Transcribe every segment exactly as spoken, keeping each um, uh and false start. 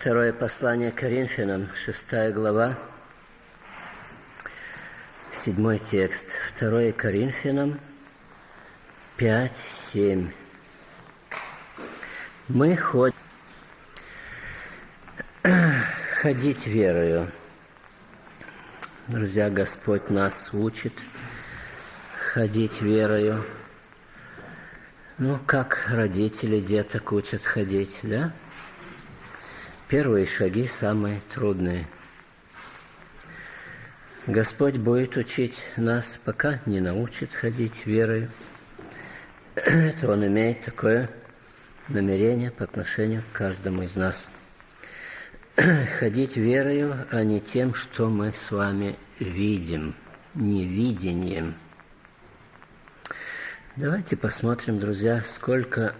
Второе послание Коринфянам, шестая глава, седьмой текст. Второе Коринфянам, пять, семь. Мы ходим ходить верою. Друзья, Господь нас учит ходить верою. Ну, как родители деток учат ходить, да? Первые шаги самые трудные. Господь будет учить нас, пока не научит ходить верою. Это Он имеет такое намерение по отношению к каждому из нас. Ходить верою, а не тем, что мы с вами видим, невидением. Давайте посмотрим, друзья, сколько,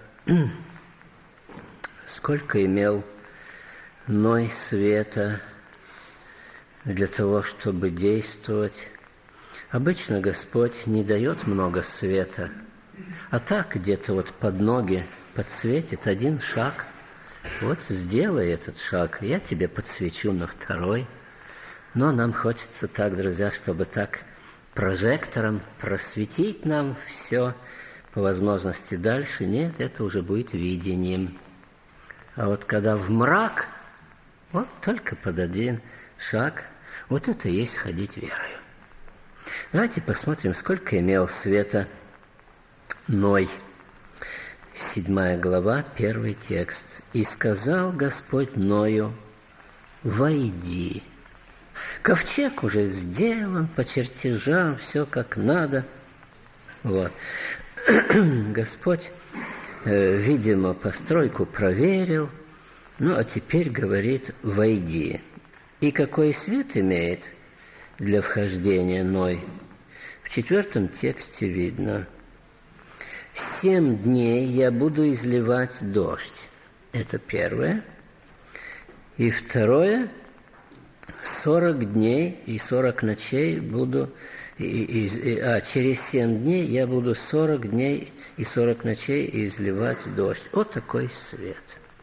сколько имел Ной света для того, чтобы действовать. Обычно Господь не дает много света, а так где-то вот под ноги подсветит один шаг. Вот сделай этот шаг, я тебе подсвечу на второй. Но нам хочется так, друзья, чтобы так прожектором просветить нам все по возможности дальше. Нет, это уже будет видением. А вот когда в мрак, вот только под один шаг, вот это и есть ходить верою. Давайте посмотрим, сколько имел света Ной. Седьмая глава, первый текст. «И сказал Господь Ною: войди». Ковчег уже сделан по чертежам, все как надо. Вот. Господь, э, видимо, постройку проверил. Ну, а теперь говорит: войди. И какой свет имеет для вхождения Ной? В четвертом тексте видно: «Семь дней я буду изливать дождь». Это первое. И второе: сорок дней и сорок ночей буду... И, и, а через семь дней я буду сорок дней и сорок ночей изливать дождь. Вот такой свет.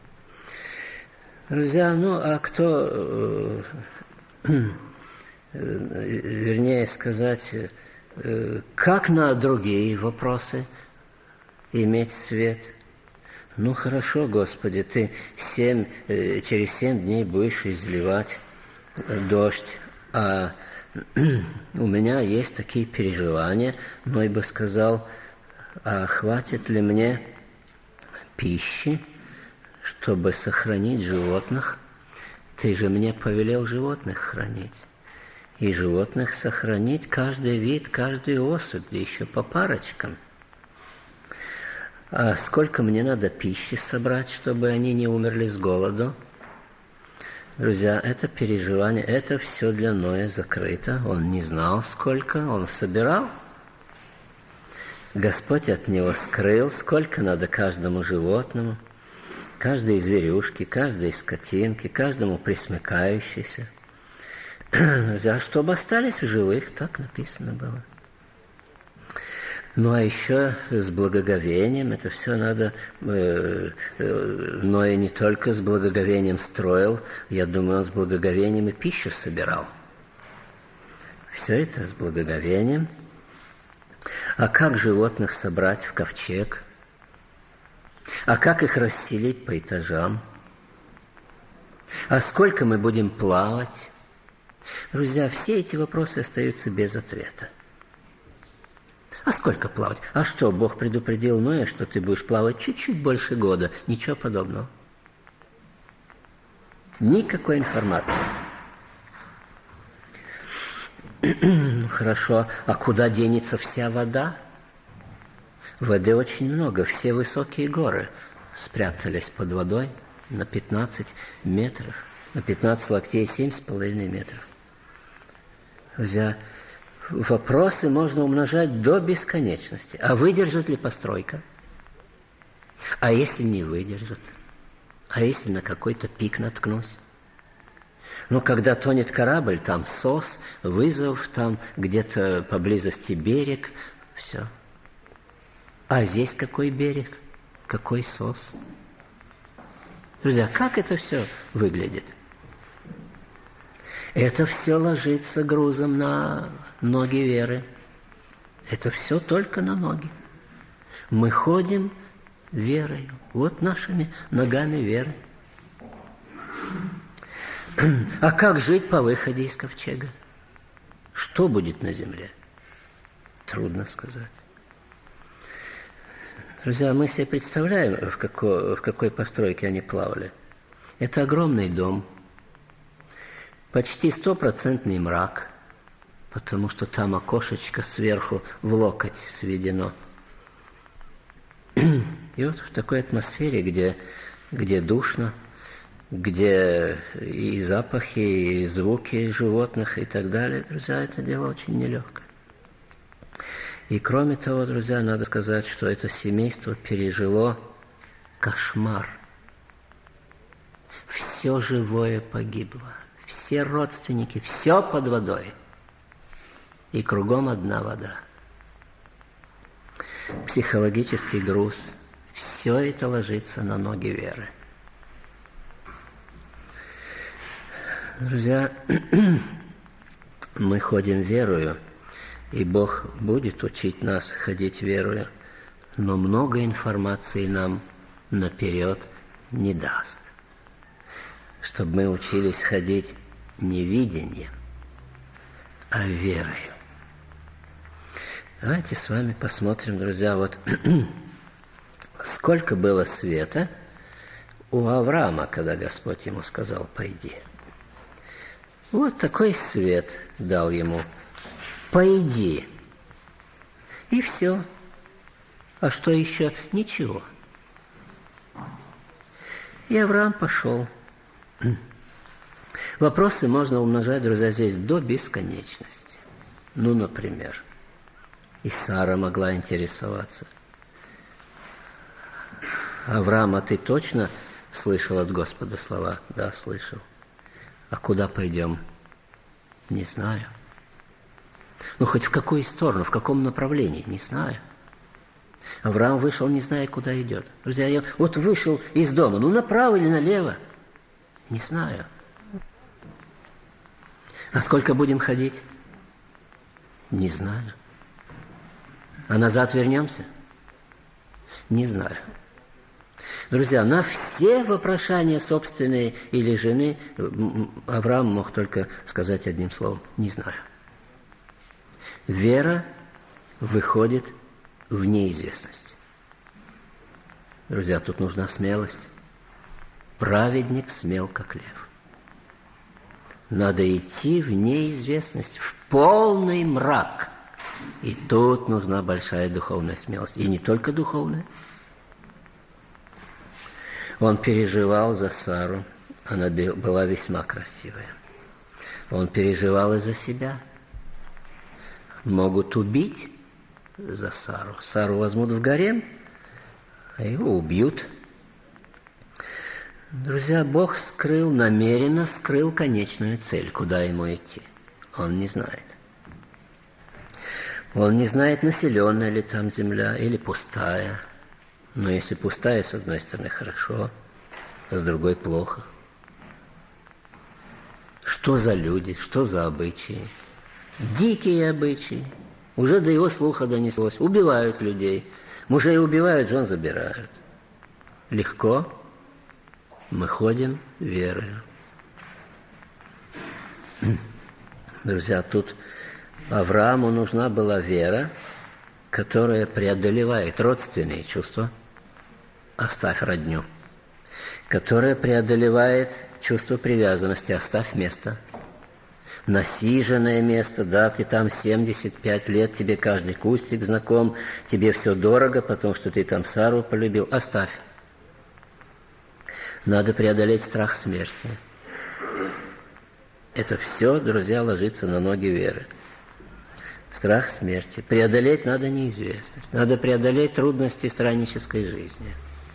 Друзья, ну а кто, э, э, вернее сказать, э, как на другие вопросы иметь свет? Ну хорошо, Господи, Ты семь, э, через семь дней будешь изливать дождь, а у меня есть такие переживания. Ной бы сказал: а хватит ли мне пищи, чтобы сохранить животных? Ты же мне повелел животных хранить. И животных сохранить, каждый вид, каждую особь, да еще по парочкам. А сколько мне надо пищи собрать, чтобы они не умерли с голоду? Друзья, это переживание, это все для Ноя закрыто. Он не знал, сколько, он собирал. Господь от него скрыл, сколько надо каждому животному, каждой зверюшке, каждой скотинке, каждому пресмыкающейся. Друзья, чтобы остались в живых, так написано было. Ну, а еще с благоговением, это все надо, э, э, Ной не только с благоговением строил, я думаю, он с благоговением и пищу собирал. Все это с благоговением. А как животных собрать в ковчег? А как их расселить по этажам? А сколько мы будем плавать? Друзья, все эти вопросы остаются без ответа. А сколько плавать? А что, Бог предупредил Ноя, что ты будешь плавать чуть-чуть больше года? Ничего подобного. Никакой информации. Хорошо, а куда денется вся вода? Воды очень много, все высокие горы спрятались под водой на пятнадцать метров, на пятнадцать локтей, семь с половиной метров. Друзья, вопросы можно умножать до бесконечности. А выдержит ли постройка? А если не выдержит? А если на какой-то пик наткнусь? Ну, когда тонет корабль, там сос, вызов, там где-то поблизости берег, все. А здесь какой берег? Какой сос? Друзья, как это все выглядит? Это все ложится грузом на ноги веры. Это все только на ноги. Мы ходим верою. Вот нашими ногами веры. А как жить по выходе из ковчега? Что будет на земле? Трудно сказать. Друзья, мы себе представляем, в какой, в какой постройке они плавали. Это огромный дом, почти стопроцентный мрак, потому что там окошечко сверху в локоть сведено. И вот в такой атмосфере, где, где душно, где и запахи, и звуки животных и так далее, друзья, это дело очень нелегкое. И кроме того, друзья, надо сказать, что это семейство пережило кошмар. Все живое погибло, все родственники, все под водой. И кругом одна вода. Психологический груз, все это ложится на ноги веры. Друзья, мы ходим верою, и Бог будет учить нас ходить верою, но много информации нам наперед не даст, чтобы мы учились ходить не видением, а верою. Давайте с вами посмотрим, друзья, вот сколько было света у Авраама, когда Господь ему сказал: «Пойди». Вот такой свет дал ему: «Пойди». И все. А что еще? Ничего. И Авраам пошел. Вопросы можно умножать, друзья, здесь до бесконечности. Ну, например, и Сара могла интересоваться: «Авраам, а ты точно слышал от Господа слова?» «Да, слышал». «А куда пойдем?» «Не знаю». «Ну, хоть в какую сторону, в каком направлении?» «Не знаю». Авраам вышел, не зная, куда идет. Друзья, я вот вышел из дома, ну, направо или налево? Не знаю. А сколько будем ходить? Не знаю. А назад вернемся? Не знаю. Друзья, на все вопрошания собственной или жены Авраам мог только сказать одним словом: «Не знаю». Вера выходит в неизвестность. Друзья, тут нужна смелость. Праведник смел, как лев. Надо идти в неизвестность, в полный мрак. И тут нужна большая духовная смелость. И не только духовная. Он переживал за Сару. Она была весьма красивая. Он переживал и за себя. Могут убить за Сару. Сару возьмут в гарем, а его убьют. Друзья, Бог скрыл, намеренно скрыл конечную цель, куда ему идти. Он не знает. Он не знает, населенная ли там земля или пустая. Но если пустая, с одной стороны, хорошо, а с другой плохо. Что за люди, что за обычаи? Дикие обычаи. Уже до его слуха донеслось. Убивают людей. Мужей убивают, жен забирают. Легко. Мы ходим верою. Друзья, тут Аврааму нужна была вера, которая преодолевает родственные чувства. Оставь родню. Которая преодолевает чувство привязанности. Оставь место. Насиженное место, да, ты там семьдесят пять лет, тебе каждый кустик знаком, тебе все дорого, потому что ты там Сару полюбил. Оставь. Надо преодолеть страх смерти. Это все, друзья, ложится на ноги веры. Страх смерти. Преодолеть надо неизвестность. Надо преодолеть трудности страннической жизни.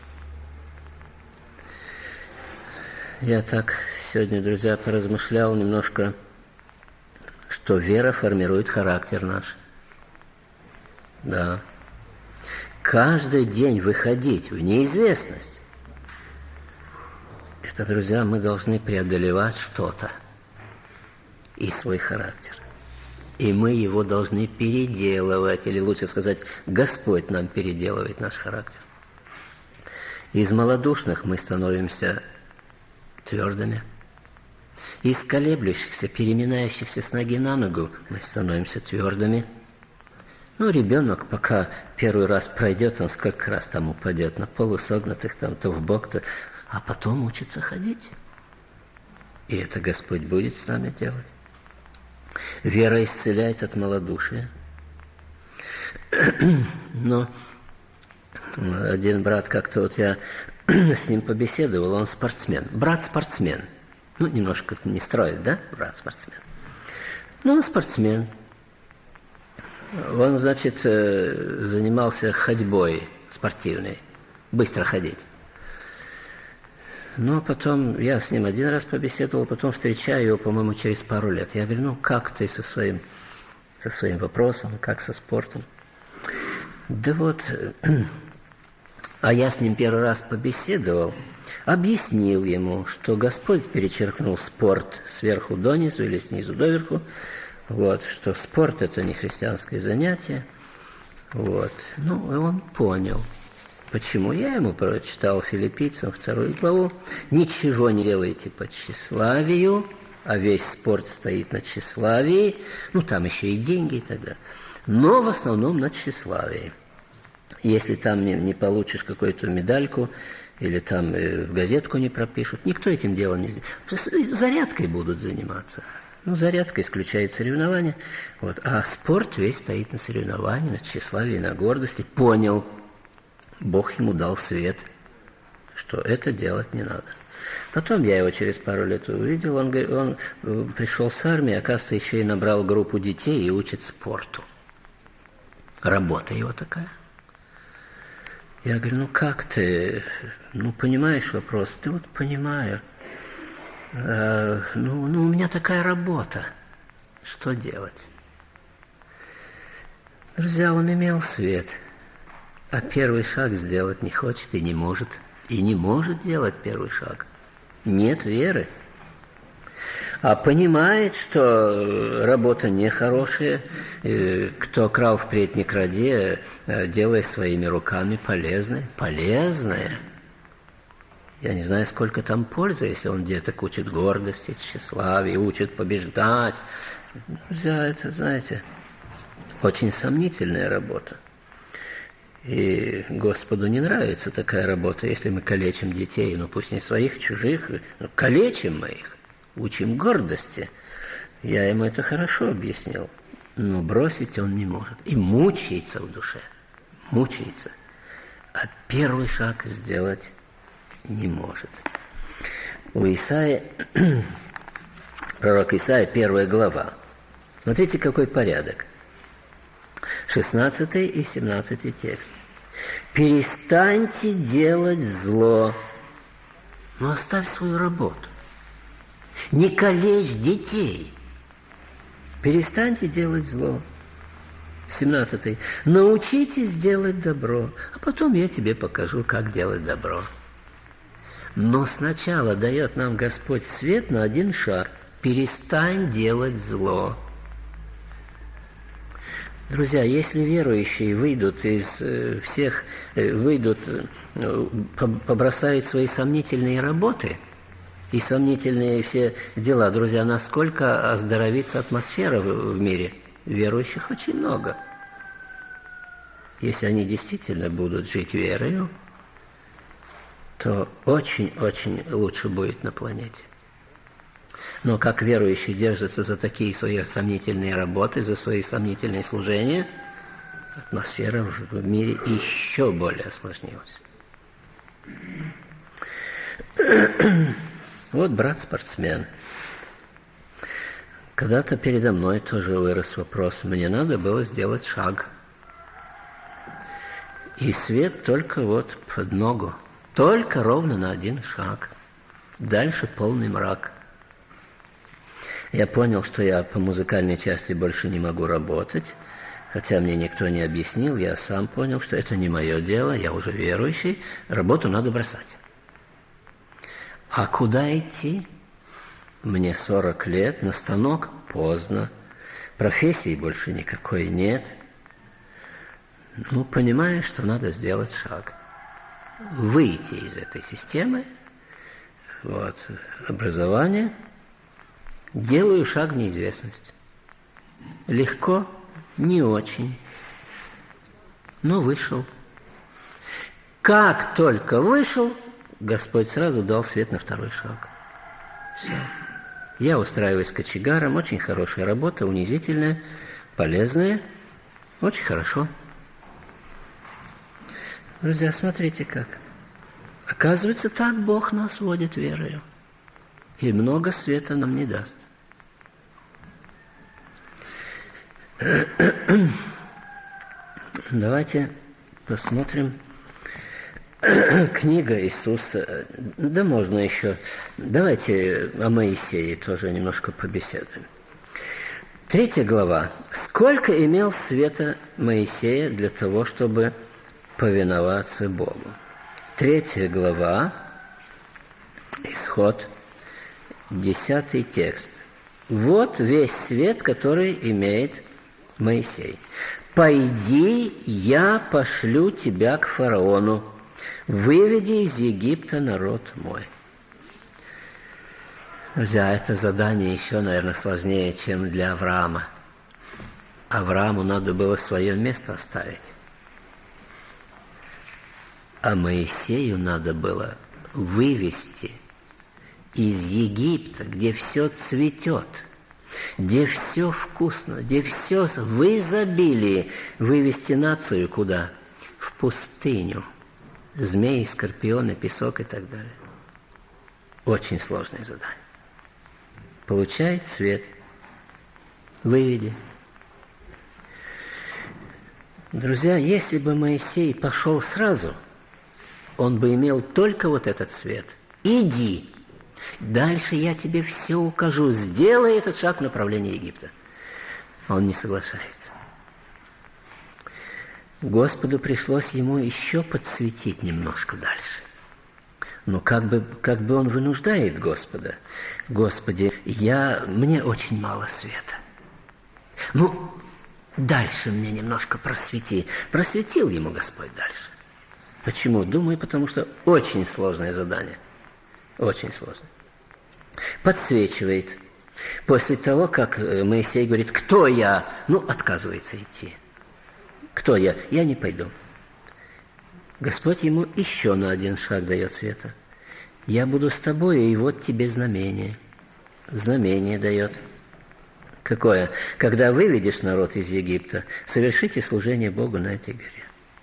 Я так сегодня, друзья, поразмышлял немножко, что вера формирует характер наш. Да. Каждый день выходить в неизвестность это, друзья, мы должны преодолевать что-то и свой характер. И мы его должны переделывать, или лучше сказать, Господь нам переделывает наш характер. Из малодушных мы становимся твердыми. Из колеблющихся, переминающихся с ноги на ногу мы становимся твердыми. Ну, ребенок, пока первый раз пройдет, он сколько раз там упадет, на полусогнутых, там, то в бок, то... а потом учится ходить. И это Господь будет с нами делать. Вера исцеляет от малодушия. Но один брат, как-то вот я с ним побеседовал, он спортсмен. Брат-спортсмен. Ну, немножко не строит, да? Брат-спортсмен. Ну, он спортсмен. Он, значит, занимался ходьбой спортивной. Быстро ходить. Но потом я с ним один раз побеседовал, потом встречаю его, по-моему, через пару лет. Я говорю, ну, как ты со своим, со своим вопросом, как со спортом? Да вот, а я с ним первый раз побеседовал, объяснил ему, что Господь перечеркнул спорт сверху донизу или снизу доверху, вот, что спорт – это не христианское занятие. Вот. Ну, и он понял. Почему? Я ему прочитал Филиппийцам вторую главу. Ничего не делайте по тщеславию, а весь спорт стоит на тщеславии. Ну, там еще и деньги и так далее. Но в основном на тщеславии. Если там не, не получишь какую-то медальку, или там в газетку не пропишут, никто этим делом не занимается. Зарядкой будут заниматься. Ну, зарядка исключает соревнования. Вот. А спорт весь стоит на соревновании, на тщеславии, на гордости. Понял. Бог ему дал свет, что это делать не надо. Потом я его через пару лет увидел, он, он пришел с армии, оказывается, еще и набрал группу детей и учит спорту. Работа его такая. Я говорю, ну как ты, ну понимаешь вопрос? Ты вот понимаю. А, ну, ну у меня такая работа. Что делать? Друзья, он имел свет. А первый шаг сделать не хочет и не может. И не может делать первый шаг. Нет веры. А понимает, что работа нехорошая. Кто крал впредь не кради, делай своими руками полезное. Полезное. Я не знаю, сколько там пользы, если он деток учит гордости, тщеславия, учит побеждать. Друзья, это, знаете, очень сомнительная работа. И Господу не нравится такая работа, если мы калечим детей, ну пусть не своих, чужих, но калечим мы их, учим гордости. Я ему это хорошо объяснил, но бросить он не может. И мучается в душе, мучается. А первый шаг сделать не может. У Исаии, пророк Исаия, первая глава. Смотрите, какой порядок. шестнадцатый и семнадцатый текст. Перестаньте делать зло, но оставь свою работу. Не калечь детей. Перестаньте делать зло. семнадцатый. Научитесь делать добро, а потом я тебе покажу, как делать добро. Но сначала дает нам Господь свет на один шаг. Перестань делать зло. Друзья, если верующие выйдут из э, всех, э, выйдут, э, побросают свои сомнительные работы и сомнительные все дела, друзья, насколько оздоровится атмосфера в, в мире? Верующих очень много. Если они действительно будут жить верою, то очень-очень лучше будет на планете. Но как верующие держатся за такие свои сомнительные работы, за свои сомнительные служения, атмосфера в мире еще более осложнилась. Вот брат-спортсмен. Когда-то передо мной тоже вырос вопрос. Мне надо было сделать шаг. И свет только вот под ногу. Только ровно на один шаг. Дальше полный мрак. Я понял, что я по музыкальной части больше не могу работать, хотя мне никто не объяснил, я сам понял, что это не мое дело, я уже верующий, работу надо бросать. А куда идти? Мне сорок лет, на станок поздно, профессии больше никакой нет. Ну, понимаешь, что надо сделать шаг. Выйти из этой системы, вот, образования, делаю шаг в неизвестность. Легко, не очень, но вышел. Как только вышел, Господь сразу дал свет на второй шаг. Все. Я устраиваюсь кочегаром, очень хорошая работа, унизительная, полезная, очень хорошо. Друзья, смотрите как. Оказывается, так Бог нас водит верою. И много света нам не даст. Давайте посмотрим. Книга Иисуса. Да можно еще. Давайте о Моисее тоже немножко побеседуем. Третья глава. Сколько имел света Моисея для того, чтобы повиноваться Богу? Третья глава, Исход, десятый текст. Вот весь свет, который имеет Моисей. «Пойди, я пошлю тебя к фараону, выведи из Египта народ мой». Друзья, это задание еще, наверное, сложнее, чем для Авраама. Аврааму надо было свое место оставить. А Моисею надо было вывести из Египта, где все цветет, где все вкусно, где все в изобилии, вывести нацию куда? В пустыню. Змеи, скорпионы, песок и так далее. Очень сложное задание. Получает свет. Выведи. Друзья, если бы Моисей пошел сразу, он бы имел только вот этот свет. Иди. Дальше я тебе все укажу. Сделай этот шаг в направлении Египта. Он не соглашается. Господу пришлось ему еще подсветить немножко дальше. Но как бы, как бы он вынуждает Господа. Господи, я, мне очень мало света. Ну, дальше мне немножко просвети. Просветил ему Господь дальше. Почему? Думаю, потому что очень сложное задание. Очень сложное. Подсвечивает. После того, как Моисей говорит, кто я? Ну, отказывается идти. Кто я? Я не пойду. Господь ему еще на один шаг дает света. Я буду с тобой, и вот тебе знамение. Знамение дает. Какое? Когда выведешь народ из Египта, совершите служение Богу на этой горе.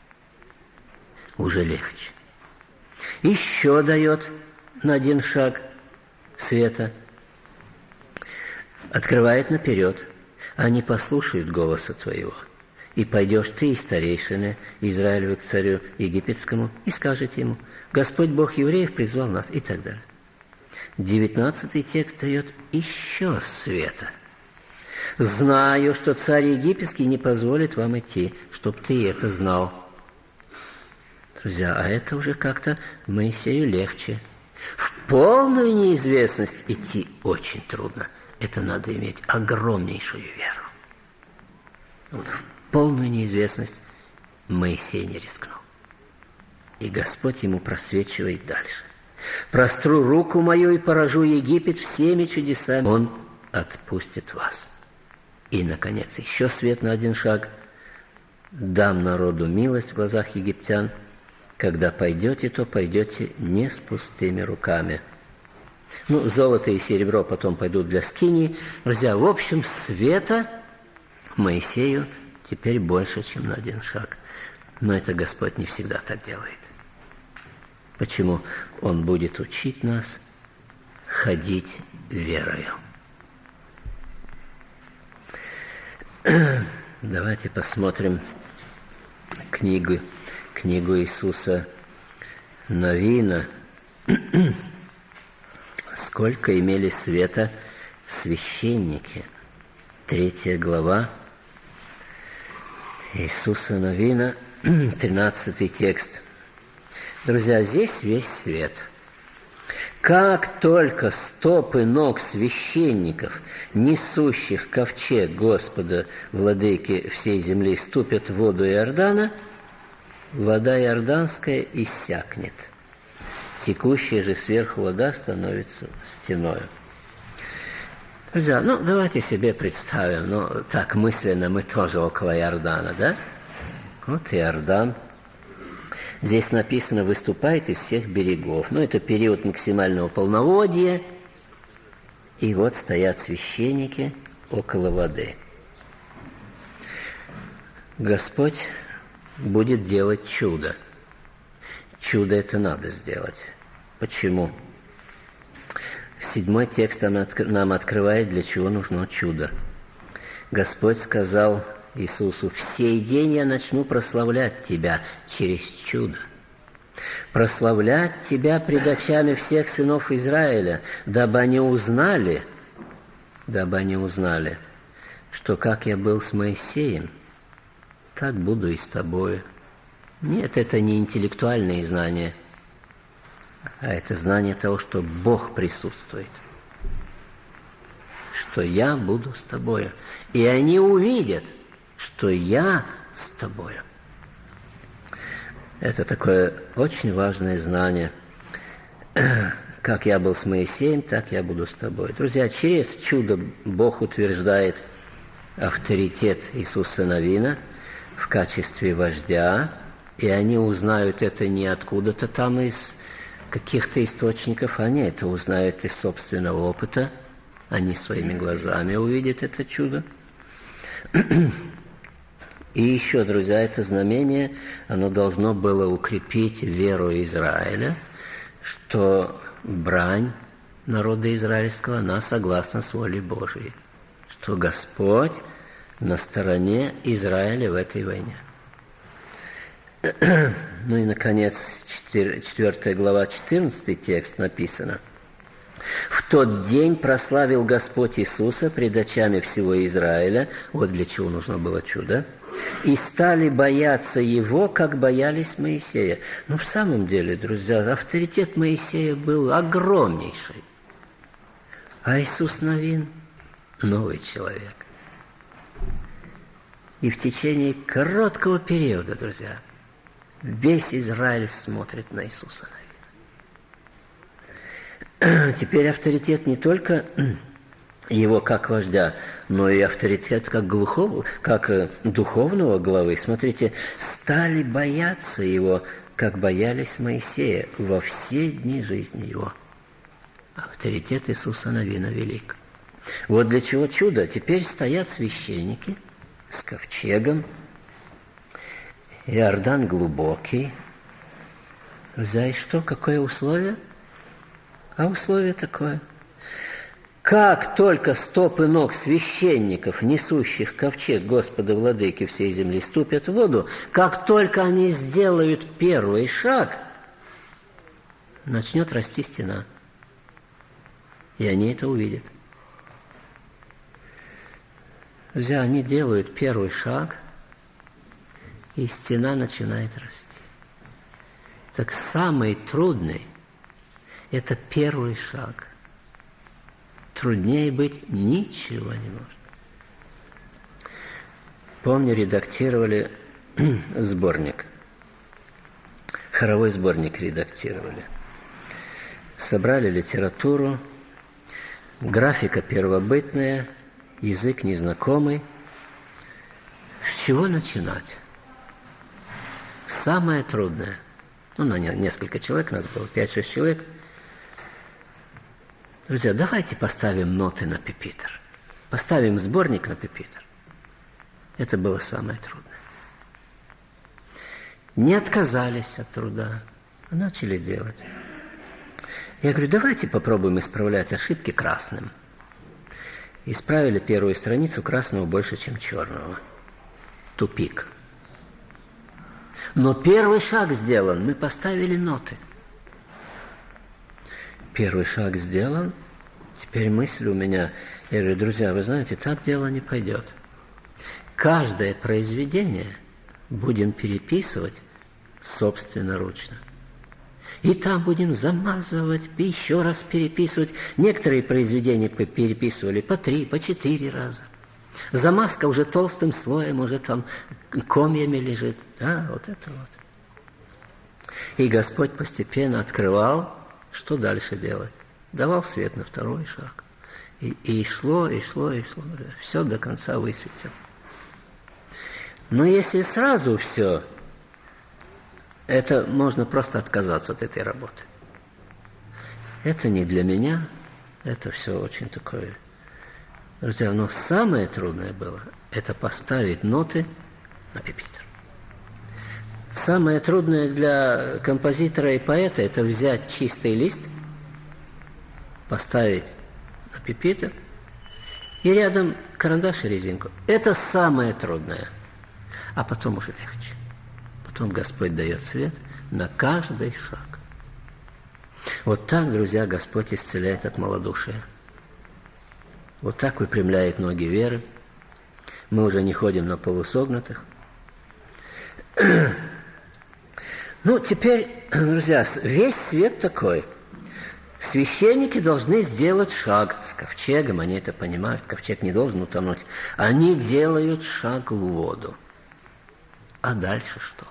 Уже легче. Еще дает на один шаг света. Открывает наперед. Они послушают голоса твоего. И пойдешь ты и старейшины Израилевы к царю египетскому и скажете ему, Господь Бог евреев призвал нас, и так далее. Девятнадцатый текст дает еще света. Знаю, что царь египетский не позволит вам идти, чтоб ты это знал. Друзья, а это уже как-то Моисею легче. В полную неизвестность идти очень трудно. Это надо иметь огромнейшую веру. Вот в полную неизвестность Моисей не рискнул. И Господь ему просвечивает дальше. «Простру руку мою и поражу Египет всеми чудесами. Он отпустит вас». И, наконец, еще свет на один шаг. «Дам народу милость в глазах египтян. Когда пойдете, то пойдете не с пустыми руками». Ну, золото и серебро потом пойдут для скинии. Друзья, в общем, света Моисею теперь больше, чем на один шаг. Но это Господь не всегда так делает. Почему? Он будет учить нас ходить верою. Давайте посмотрим книгу, книгу Иисуса Навина. Сколько имели света священники. Третья глава Иисуса Навина, тринадцатый текст. Друзья, здесь весь свет. Как только стопы ног священников, несущих ковчег Господа, владыки всей земли, ступят в воду Иордана, вода иорданская иссякнет. Текущая же сверху вода становится стеною. Друзья, ну давайте себе представим, ну так мысленно мы тоже около Иордана, да? Вот Иордан. Здесь написано: выступайте с всех берегов. Ну, это период максимального полноводья. И вот стоят священники около воды. Господь будет делать чудо. Чудо это надо сделать. Почему? Седьмой текст нам открывает, для чего нужно чудо. Господь сказал Иисусу: «В сей день я начну прославлять Тебя через чудо, прославлять Тебя пред очами всех сынов Израиля, дабы они узнали, дабы они узнали, что как я был с Моисеем, так буду и с тобою». Нет, это не интеллектуальные знания, а это знание того, что Бог присутствует, что я буду с тобою. И они увидят, что я с тобою. Это такое очень важное знание. Как я был с Моисеем, так я буду с тобой. Друзья, через чудо Бог утверждает авторитет Иисуса Навина в качестве вождя, и они узнают это не откуда-то там из каких-то источников, они это узнают из собственного опыта, они своими глазами увидят это чудо. И еще, друзья, это знамение, оно должно было укрепить веру Израиля, что брань народа израильского, она согласна с волей Божией, что Господь на стороне Израиля в этой войне. Ну и, наконец, четвёртая глава, четырнадцатый текст написано: «В тот день прославил Господь Иисуса пред очами всего Израиля». Вот для чего нужно было чудо. «И стали бояться Его, как боялись Моисея». Но в самом деле, друзья, авторитет Моисея был огромнейший. А Иисус Навин – новый человек. И в течение короткого периода, друзья, весь Израиль смотрит на Иисуса Навина. Теперь авторитет не только его как вождя, но и авторитет как глухого, как духовного главы. Смотрите, стали бояться его, как боялись Моисея во все дни жизни его. Авторитет Иисуса Навина велик. Вот для чего чудо. Теперь стоят священники с ковчегом. Иордан глубокий. Друзья, и что? Какое условие? А условие такое: как только стопы ног священников, несущих ковчег Господа Владыки всей земли, ступят в воду, как только они сделают первый шаг, начнет расти стена. И они это увидят. Друзья, они делают первый шаг, и стена начинает расти. Так самый трудный – это первый шаг. Труднее быть ничего не может. Помню, редактировали сборник. Хоровой сборник редактировали. Собрали литературу, графика первобытная, язык незнакомый. С чего начинать? Самое трудное. Ну, на несколько человек, нас было пять-шесть человек. Друзья, давайте поставим ноты на пюпитр. Поставим сборник на пюпитр. Это было самое трудное. Не отказались от труда, а начали делать. Я говорю, давайте попробуем исправлять ошибки красным. Исправили первую страницу, красного больше, чем черного. Тупик. Но первый шаг сделан, мы поставили ноты. Первый шаг сделан, теперь мысль у меня, я говорю, друзья, вы знаете, так дело не пойдет. Каждое произведение будем переписывать собственноручно. И там будем замазывать, еще раз переписывать. Некоторые произведения переписывали по три, по четыре раза. Замазка уже толстым слоем, уже там комьями лежит. Да, вот это вот. И Господь постепенно открывал, что дальше делать. Давал свет на второй шаг. И, и шло, и шло, и шло. Все до конца высветил. Но если сразу все, это можно просто отказаться от этой работы. Это не для меня, это все очень такое. Друзья, но самое трудное было, это поставить ноты на пюпитр. Самое трудное для композитора и поэта, это взять чистый лист, поставить на пюпитр и рядом карандаш и резинку. Это самое трудное. А потом уже легче. Потом Господь дает свет на каждый шаг. Вот так, друзья, Господь исцеляет от малодушия. Вот так выпрямляет ноги веры. Мы уже не ходим на полусогнутых. Ну, теперь, друзья, весь свет такой. Священники должны сделать шаг с ковчегом, они это понимают, ковчег не должен утонуть. Они делают шаг в воду. А дальше что?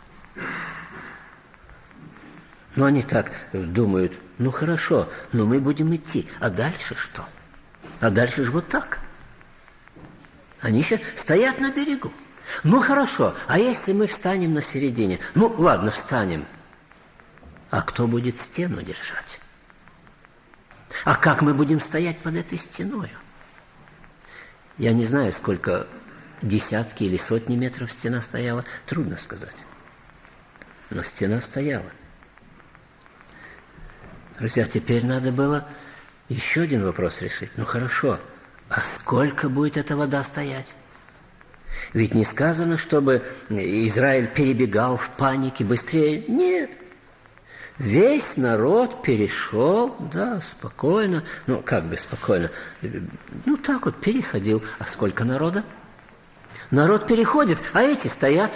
Ну, они так думают, ну, хорошо, но мы будем идти. А дальше что? А дальше же вот так. Они еще стоят на берегу. Ну, хорошо, а если мы встанем на середине? Ну, ладно, встанем. А кто будет стену держать? А как мы будем стоять под этой стеной? Я не знаю, сколько десятки или сотни метров стена стояла, трудно сказать. Но стена стояла. Друзья, теперь надо было еще один вопрос решить. Ну хорошо, а сколько будет эта вода стоять? Ведь не сказано, чтобы Израиль перебегал в панике быстрее. Нет. Весь народ перешел, да, спокойно. Ну, как бы спокойно. Ну, так вот переходил. А сколько народа? Народ переходит, а эти стоят.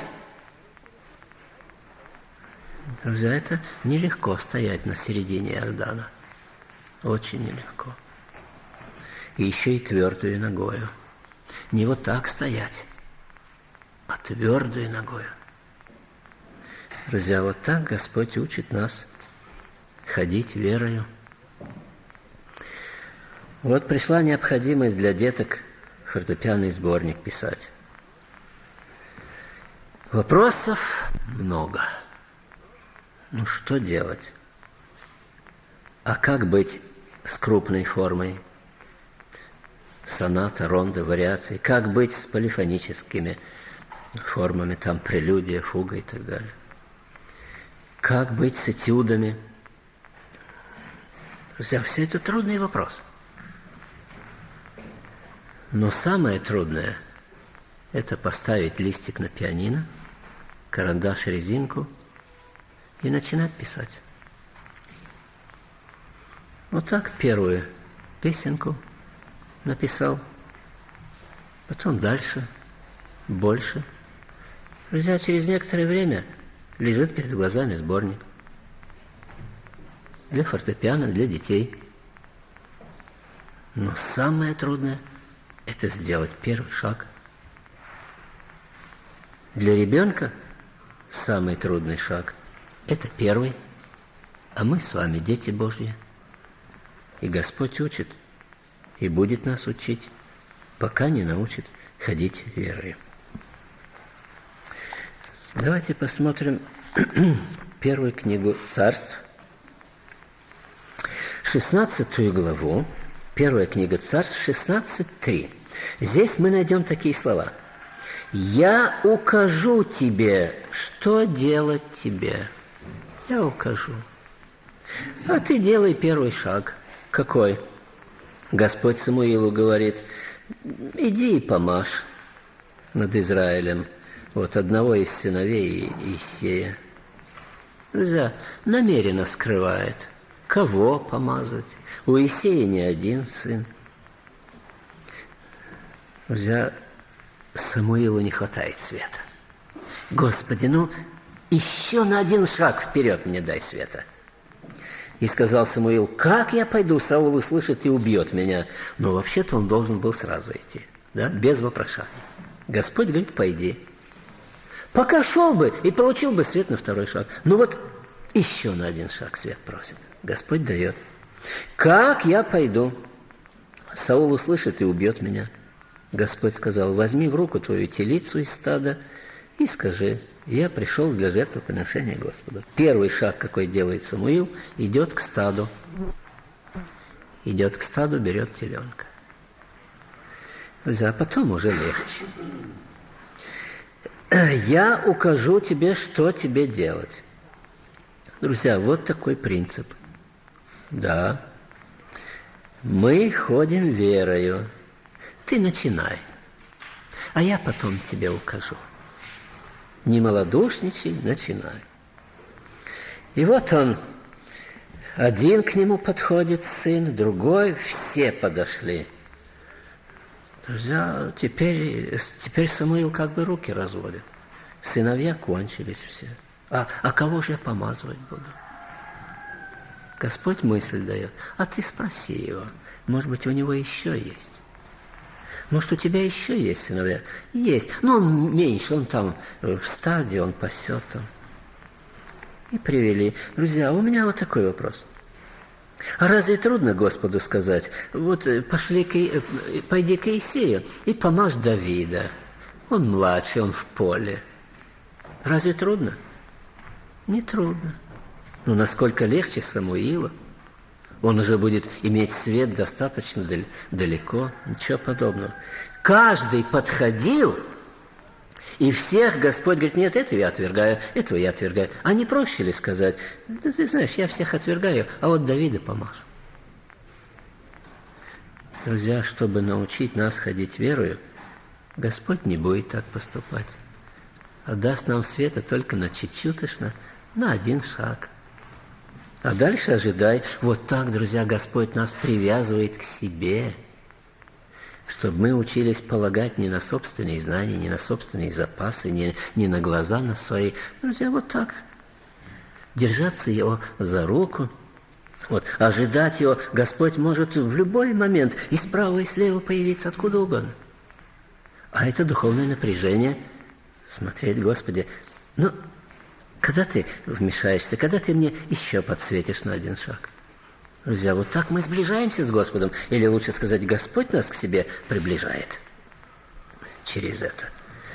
Друзья, это нелегко стоять на середине Иордана. Очень нелегко. И еще и твердую ногою. Не вот так стоять, а твердую ногою. Друзья, вот так Господь учит нас ходить верою. Вот пришла необходимость для деток фортепианный сборник писать. Вопросов много. Ну, что делать? А как быть с крупной формой? Соната, ронда, вариации. Как быть с полифоническими формами, там прелюдия, фуга и так далее? Как быть с этюдами? Друзья, все это трудные вопросы. Но самое трудное – это поставить листик на пианино, карандаш, резинку и начинать писать. Вот так первую песенку написал, потом дальше, больше. Друзья, через некоторое время лежит перед глазами сборник для фортепиано, для детей. Но самое трудное – это сделать первый шаг. Для ребенка самый трудный шаг – это первый, а мы с вами дети Божьи. И Господь учит, и будет нас учить, пока не научит ходить верой. Давайте посмотрим первую книгу Царств, шестнадцатую главу, первая книга Царств, шестнадцать три. Здесь мы найдем такие слова. «Я укажу тебе, что делать тебе». Я укажу. А ты делай первый шаг. Какой? Господь Самуилу говорит, иди и помажь над Израилем. Вот одного из сыновей Иисея. Друзья, намеренно скрывает, кого помазать. У Иисея не один сын. Друзья, Самуилу не хватает света. Господи, ну еще на один шаг вперед мне дай света. И сказал Самуил: как я пойду? Саул услышит и убьет меня. Но вообще-то он должен был сразу идти, да? Без вопрошания. Господь говорит: пойди. Пока шел бы и получил бы свет на второй шаг. Ну вот еще на один шаг свет просит. Господь дает. Как я пойду? Саул услышит и убьет меня. Господь сказал: возьми в руку твою телицу из стада и скажи: я пришел для жертвоприношения Господу. Первый шаг, какой делает Самуил, идет к стаду. Идет к стаду, берет теленка. А потом уже легче. Я укажу тебе, что тебе делать. Друзья, вот такой принцип. Да. Мы ходим верою. Ты начинай, а я потом тебе укажу. Не малодушничай, начинай. И вот он, один к нему подходит сын, другой, все подошли. Друзья, теперь, теперь Самуил как бы руки разводит. Сыновья кончились все. А, а кого же я помазывать буду? Господь мысль дает. А ты спроси его. Может быть, у него еще есть. Может, у тебя еще есть сыновья? Есть. Но он меньше, он там в стаде, он пасет там. И привели. Друзья, у меня вот такой вопрос. А разве трудно Господу сказать: вот пошли, к, пойди к Иисею и помажь Давида. Он младший, он в поле. Разве трудно? Не трудно. Но насколько легче Самуила. Он уже будет иметь свет достаточно далеко. Ничего подобного. Каждый подходил, и всех Господь говорит: нет, этого я отвергаю, этого я отвергаю. А не проще ли сказать: да ты знаешь, я всех отвергаю, а вот Давида помажь. Друзья, чтобы научить нас ходить верою, Господь не будет так поступать. А даст нам света только на чуть-чуточно, на один шаг. А дальше ожидай. Вот так, друзья, Господь нас привязывает к себе, чтобы мы учились полагать не на собственные знания, не на собственные запасы, не, не на глаза на свои. Друзья, вот так. Держаться Его за руку. Вот. Ожидать Его Господь может в любой момент и справа, и слева появиться откуда угодно. А это духовное напряжение. Смотреть: Господи, ну, когда ты вмешаешься, когда ты мне еще подсветишь на один шаг? Друзья, вот так мы сближаемся с Господом. Или лучше сказать, Господь нас к себе приближает через это.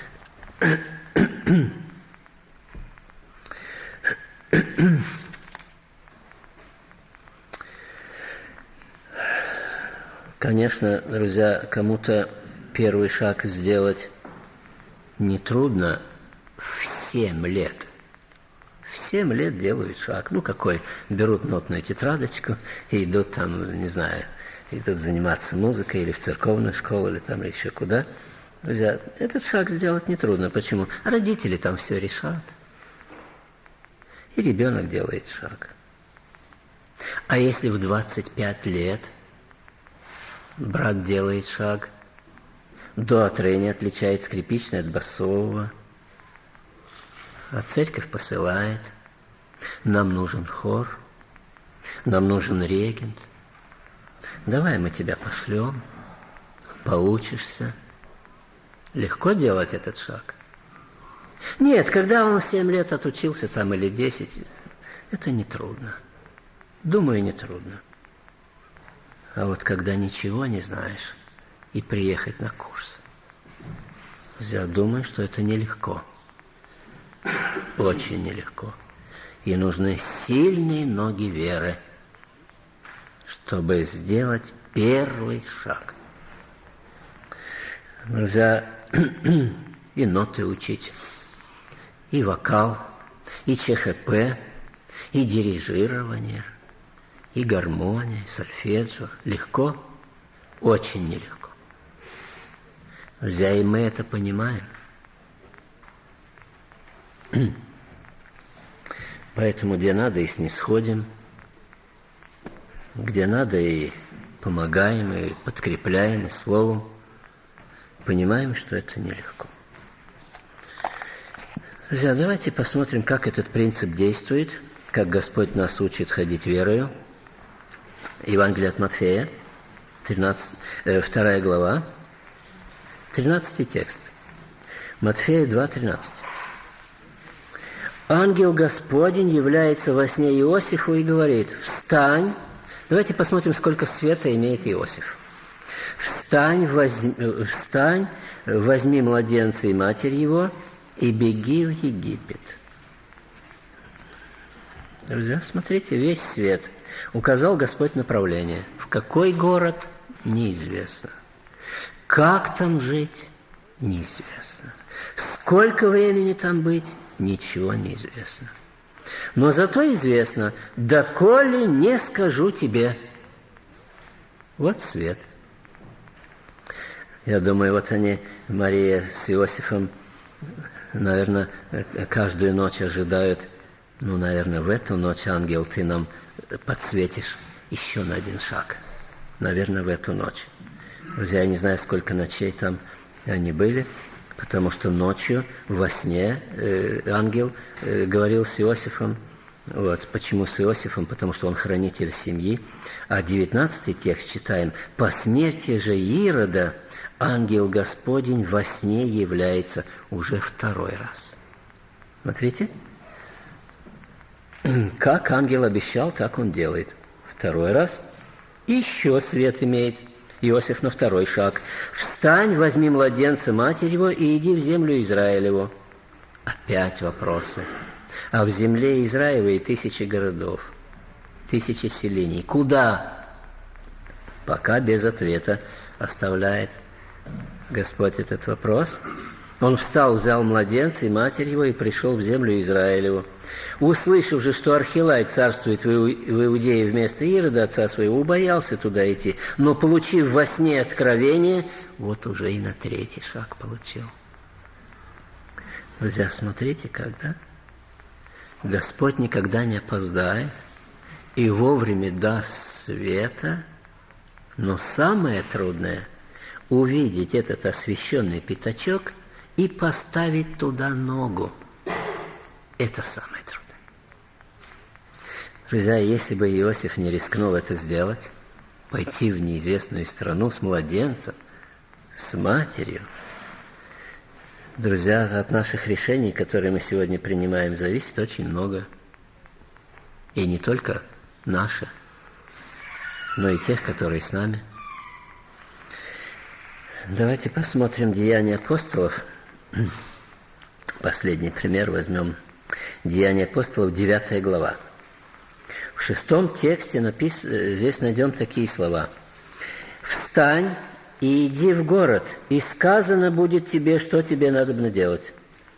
Конечно, друзья, кому-то первый шаг сделать нетрудно в семь лет. В семь лет делают шаг. Ну, какой? Берут нотную тетрадочку и идут там, не знаю, идут заниматься музыкой или в церковную школу, или там еще куда. Друзья, этот шаг сделать нетрудно. Почему? Родители там все решат. И ребенок делает шаг. А если в двадцать пять лет брат делает шаг, дуотрение отличает скрипичное от басового, а церковь посылает: нам нужен хор, нам нужен регент, давай мы тебя пошлем, поучишься. Легко делать этот шаг? Нет, когда он семь лет отучился там или десять, это нетрудно. Думаю, нетрудно. А вот когда ничего не знаешь и приехать на курс, я думаю, что это нелегко. Очень нелегко. И нужны сильные ноги веры, чтобы сделать первый шаг. Друзья, и ноты учить, и вокал, и ЧХП, и дирижирование, и гармония, и сольфеджио. Легко? Очень нелегко. Друзья, и мы это понимаем. Поэтому где надо и снисходим, где надо и помогаем, и подкрепляем, и словом. Понимаем, что это нелегко. Друзья, давайте посмотрим, как этот принцип действует как Господь нас учит ходить верою. Евангелие от Матфея, тринадцать, э, вторая глава, тринадцатый текст. Матфея два, тринадцать. Ангел Господень является во сне Иосифу и говорит: «Встань». Давайте посмотрим, сколько света имеет Иосиф. «Встань, возьми, встань, возьми младенца и матерь его, и беги в Египет». Друзья, смотрите, весь свет. Указал Господь направление. В какой город? Неизвестно. Как там жить? Неизвестно. Сколько времени там быть? Ничего не известно. Но зато известно: «Доколе не скажу тебе». Вот свет. Я думаю, вот они, Мария с Иосифом, наверное, каждую ночь ожидают: ну, наверное, в эту ночь, ангел, ты нам подсветишь еще на один шаг. Наверное, в эту ночь. Друзья, я не знаю, сколько ночей там они были, потому что ночью во сне э, ангел э, говорил с Иосифом. Вот. Почему с Иосифом? Потому что он хранитель семьи. А девятнадцатый текст читаем: «По смерти же Ирода ангел Господень во сне является уже второй раз». Смотрите. Как ангел обещал, так он делает. Второй раз. Еще свет имеет Иосиф на второй шаг. «Встань, возьми младенца, матерь его, и иди в землю Израилеву». Опять вопросы. А в земле Израилевой тысячи городов, тысячи селений. Куда? Пока без ответа оставляет Господь этот вопрос. Он встал, взял младенца и матерь его, и пришел в землю Израилеву. Услышав же, что Архилай царствует в Иудее вместо Ирода, отца своего, убоялся туда идти. Но, получив во сне откровение, вот уже и на третий шаг получил. Друзья, смотрите, когда Господь никогда не опоздает и вовремя даст света, но самое трудное – увидеть этот освященный пятачок и поставить туда ногу. Это самое трудное. Друзья, если бы Иосиф не рискнул это сделать, пойти в неизвестную страну с младенцем, с матерью, друзья, от наших решений, которые мы сегодня принимаем, зависит очень много. И не только наши, но и тех, которые с нами. Давайте посмотрим Деяния апостолов. Последний пример возьмем. Деяния апостолов, девятая глава. В шестом тексте написано, здесь найдем такие слова. «Встань и иди в город, и сказано будет тебе, что тебе надобно делать.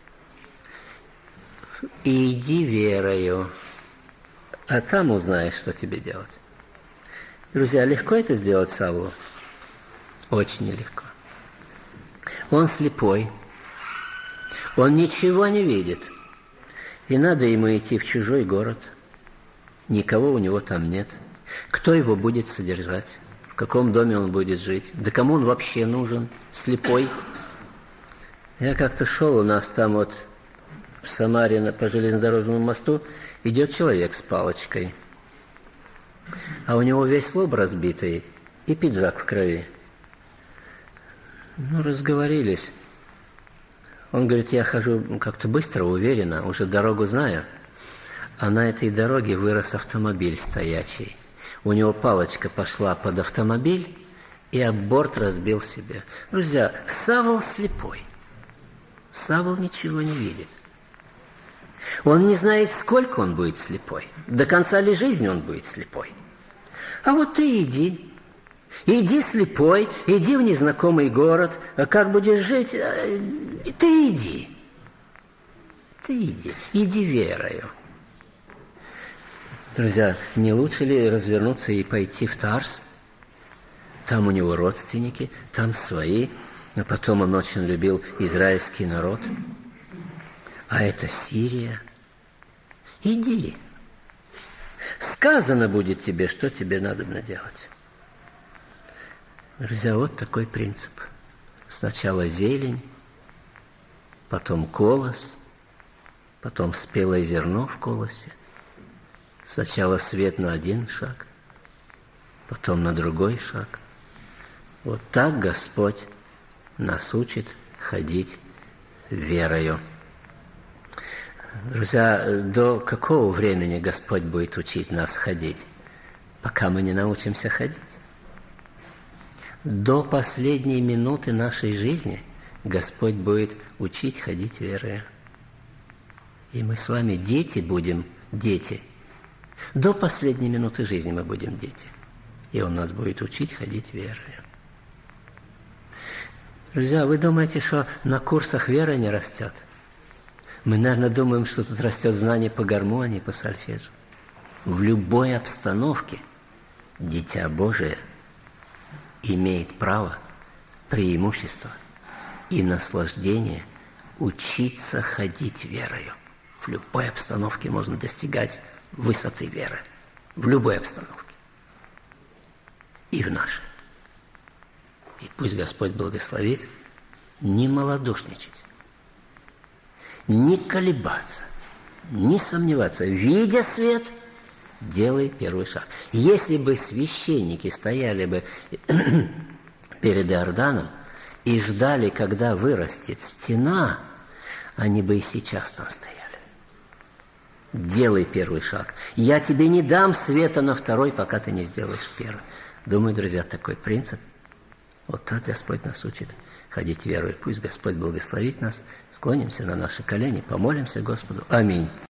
И иди верою, а там узнаешь, что тебе делать». Друзья, легко это сделать Савлу? Очень нелегко. Он слепой, он ничего не видит, и надо ему идти в чужой город. Никого у него там нет. Кто его будет содержать? В каком доме он будет жить? Да кому он вообще нужен? Слепой. Я как-то шел, у нас там вот в Самаре по железнодорожному мосту идет человек с палочкой, а у него весь лоб разбитый и пиджак в крови. Ну, разговорились. Он говорит: я хожу как-то быстро, уверенно, уже дорогу знаю. А на этой дороге вырос автомобиль стоячий. У него палочка пошла под автомобиль, и об борт разбил себе. Друзья, Савл слепой. Савл ничего не видит. Он не знает, сколько он будет слепой. До конца ли жизни он будет слепой. А вот ты иди. Иди слепой, иди в незнакомый город. А как будешь жить? Ты иди. Ты иди. Иди верою. Друзья, не лучше ли развернуться и пойти в Тарс? Там у него родственники, там свои. А потом он очень любил израильский народ. А это Сирия. Иди. Сказано будет тебе, что тебе надобно делать. Друзья, вот такой принцип. Сначала зелень, потом колос, потом спелое зерно в колосе, Сначала свет на один шаг, потом на другой шаг. Вот так Господь нас учит ходить верою. Друзья, до какого времени Господь будет учить нас ходить? Пока мы не научимся ходить. До последней минуты нашей жизни Господь будет учить ходить верою. И мы с вами дети будем, дети. До последней минуты жизни мы будем дети. И Он нас будет учить ходить верою. Друзья, вы думаете, что на курсах вера не растет? Мы, наверное, думаем, что тут растет знание по гармонии, по сольфеджио. В любой обстановке Дитя Божие имеет право, преимущество и наслаждение учиться ходить верою. В любой обстановке можно достигать высоты веры. В любой обстановке. И в нашей. И пусть Господь благословит не малодушничать, не колебаться, не сомневаться. Видя свет, делай первый шаг. Если бы священники стояли бы перед Иорданом и ждали, когда вырастет стена, они бы и сейчас там стояли. Делай первый шаг. Я тебе не дам света на второй, пока ты не сделаешь первый. Думаю, друзья, такой принцип. Вот так Господь нас учит ходить верой. Пусть Господь благословит нас. Склонимся на наши колени, помолимся Господу. Аминь.